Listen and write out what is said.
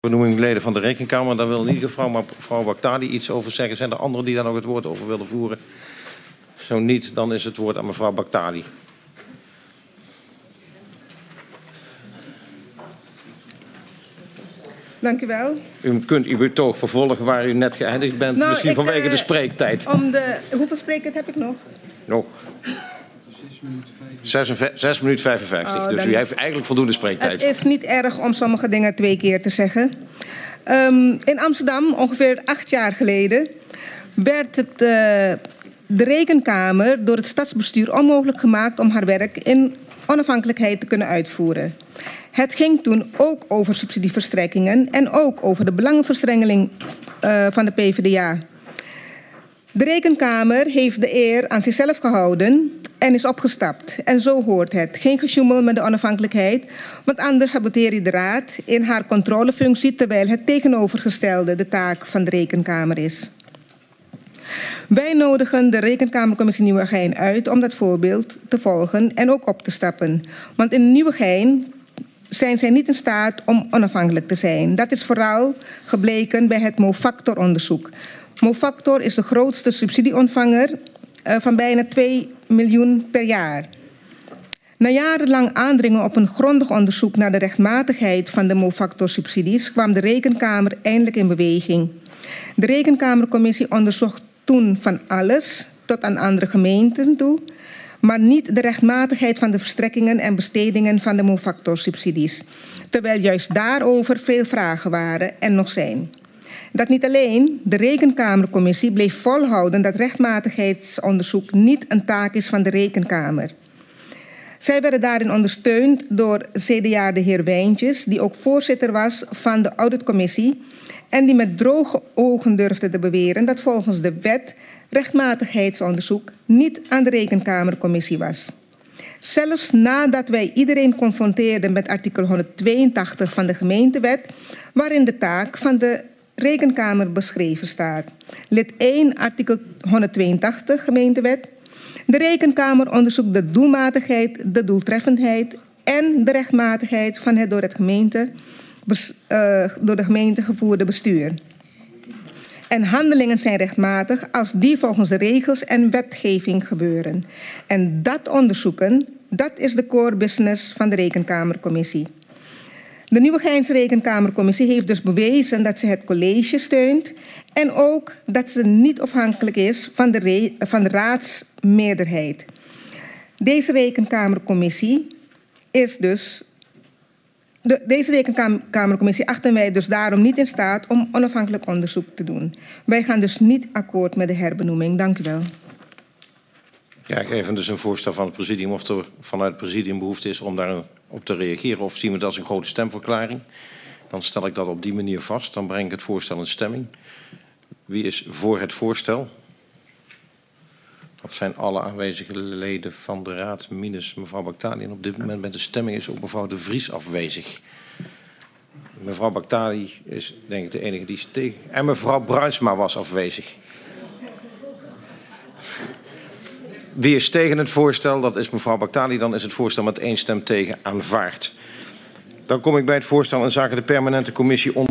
Benoeming leden van de Rekenkamer. Daar wil in ieder geval mevrouw Baghdadi iets over zeggen. Zijn er anderen die daar nog het woord over willen voeren? Zo niet, dan is het woord aan mevrouw Baghdadi. Dank u wel. U kunt uw betoog vervolgen waar u net geëindigd bent. Nou, misschien vanwege de spreektijd. Hoeveel spreektijd heb ik nog? Nog. 6 minuten 55. Oh, dus u heeft eigenlijk voldoende spreektijd. Het is niet erg om sommige dingen 2 keer te zeggen. In Amsterdam, ongeveer 8 jaar geleden, werd de Rekenkamer door het stadsbestuur onmogelijk gemaakt om haar werk in onafhankelijkheid te kunnen uitvoeren. Het ging toen ook over subsidieverstrekkingen en ook over de belangenverstrengeling van de PvdA. De Rekenkamer heeft de eer aan zichzelf gehouden en is opgestapt. En zo hoort het. Geen gesjoemel met de onafhankelijkheid, want anders saboteer je de Raad in haar controlefunctie, terwijl het tegenovergestelde de taak van de Rekenkamer is. Wij nodigen de Rekenkamercommissie Nieuwegein uit om dat voorbeeld te volgen en ook op te stappen. Want in Nieuwegein zijn zij niet in staat om onafhankelijk te zijn. Dat is vooral gebleken bij het Mofactor-onderzoek. Mofactor is de grootste subsidieontvanger van bijna 2 miljoen per jaar. Na jarenlang aandringen op een grondig onderzoek naar de rechtmatigheid van de Mofactor-subsidies kwam de Rekenkamer eindelijk in beweging. De Rekenkamercommissie onderzocht toen van alles tot aan andere gemeenten toe, maar niet de rechtmatigheid van de verstrekkingen en bestedingen van de Mofactor-subsidies, terwijl juist daarover veel vragen waren en nog zijn. Dat niet alleen, de Rekenkamercommissie bleef volhouden dat rechtmatigheidsonderzoek niet een taak is van de Rekenkamer. Zij werden daarin ondersteund door CDA de heer Wijntjes, die ook voorzitter was van de auditcommissie en die met droge ogen durfde te beweren dat volgens de wet rechtmatigheidsonderzoek niet aan de Rekenkamercommissie was. Zelfs nadat wij iedereen confronteerden met artikel 182 van de gemeentewet, waarin de taak van de Rekenkamer beschreven staat. Lid 1, artikel 182 gemeentewet. De Rekenkamer onderzoekt de doelmatigheid, de doeltreffendheid en de rechtmatigheid van het door de gemeente gevoerde bestuur. En handelingen zijn rechtmatig als die volgens de regels en wetgeving gebeuren. En dat onderzoeken, dat is de core business van de Rekenkamercommissie. De Nieuwegeinse Rekenkamercommissie heeft dus bewezen dat ze het college steunt en ook dat ze niet afhankelijk is van de raadsmeerderheid. Deze Rekenkamercommissie is dus... Deze Rekenkamercommissie achten wij dus daarom niet in staat om onafhankelijk onderzoek te doen. Wij gaan dus niet akkoord met de herbenoeming. Dank u wel. Ja, ik geef dus een voorstel van het presidium of er vanuit het presidium behoefte is om daarop te reageren. Of zien we dat als een grote stemverklaring. Dan stel ik dat op die manier vast. Dan breng ik het voorstel in stemming. Wie is voor het voorstel? Dat zijn alle aanwezige leden van de Raad, minus mevrouw Baghdadi. En op dit moment met de stemming is ook mevrouw De Vries afwezig. Mevrouw Baghdadi is denk ik de enige die is tegen. En mevrouw Bruinsma was afwezig. Wie is tegen het voorstel? Dat is mevrouw Baghdadi. Dan is het voorstel met 1 stem tegen aanvaard. Dan kom ik bij het voorstel in zaken de permanente commissie